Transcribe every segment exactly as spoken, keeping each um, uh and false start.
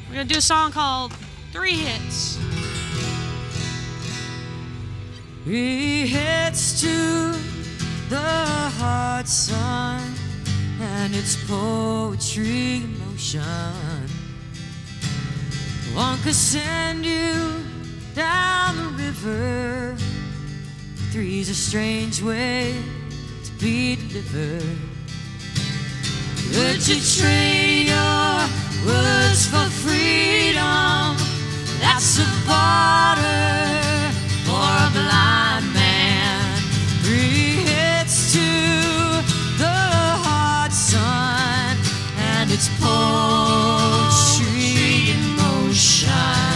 We're gonna do a song called Three Hits. Three hits to the hard sun, and it's poetry in motion. One could send you down the river. Three's a strange way to be delivered. Would you trade your words for freedom? That's a barter for a blind man. Three hits to the hard sun, and it's poetry in motion.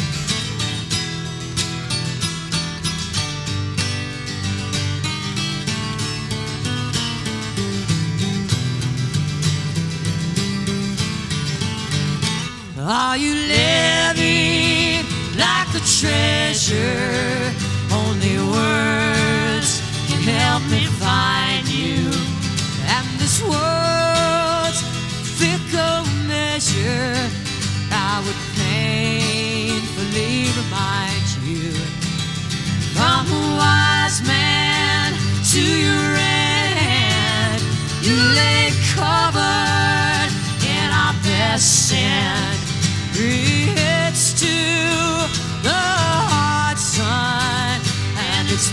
Are you living like a treasure? Only words can help me find you. And this world's fickle measure, I would painfully remind you. From a wise man to your end, you lay covered in our best sin. Three hits to the hard sun, and it's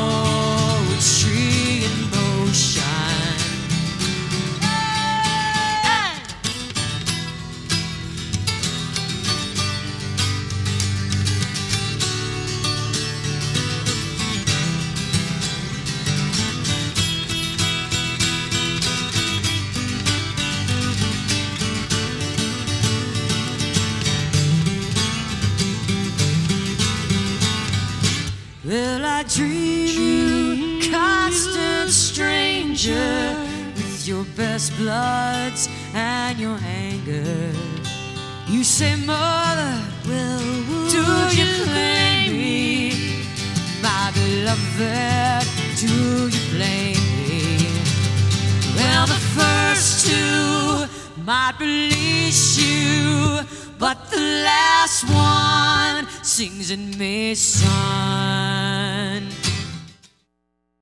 poetry in motion. Hey! Will I dream you, constant stranger, with your best bloods and your anger? You say, mother, well, do you claim me? My beloved, do you blame me? Well, the first two might release you, but the last one sings in me, son.